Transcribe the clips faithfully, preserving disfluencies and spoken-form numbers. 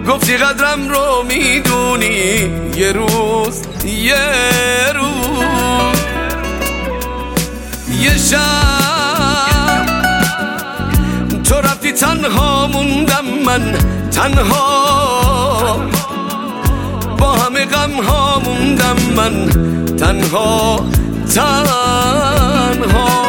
گفتی قدرم رو میدونی، یه روز یه روز یه شب تو رفتی، تنها موندم من، تنها با همه غم ها موندم من، تنها تنها.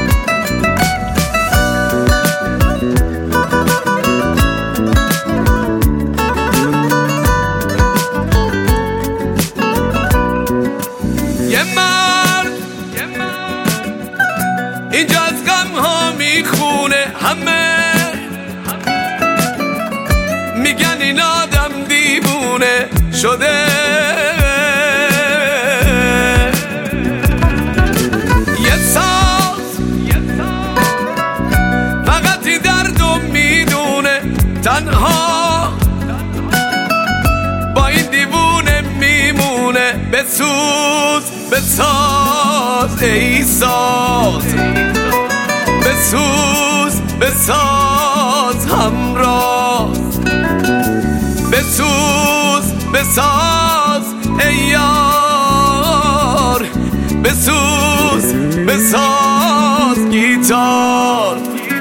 یه مرد اینجا از غم ها میخونه، همه میگن این آدم دیوونه شده. یه ساز فقط این دردو میدونه، تنها با این دیوونه میمونه. بسوز بساز ای ساز، بسوز بساز همراه، بسوز بساز ای یار، بسوز بساز گیتار.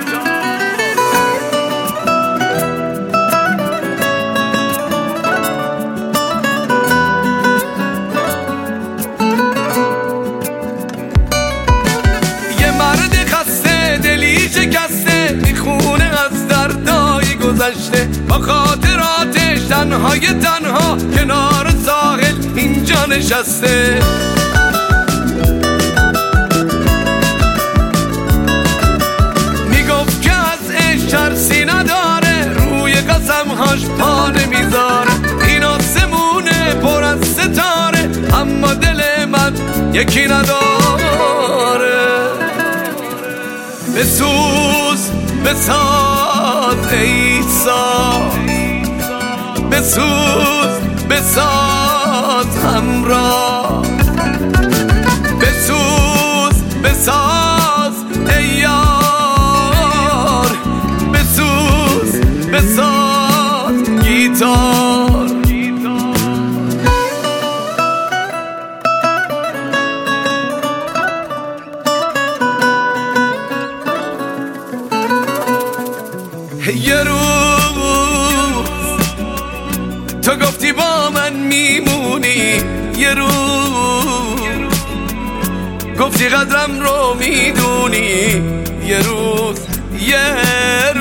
یه مرد خسته دلی شکسته میخونه از دردای گذشته، با خاطراتش تنهای تنها کنار ساحل اینجا نشسته. میگفت که از عشق ترسی نداره، روی قسمهاش پا نمیذاره. این آسمونه پر از ستاره، اما دل من یکی نداره. بسوز بساز ای ساز، بسوز بساز همراه، بسوز بساز ای یار، بسوز بساز گیتار. یه روز تو گفتی با من میمونی، یه روز گفتی قدرم رو میدونی، یه روز یه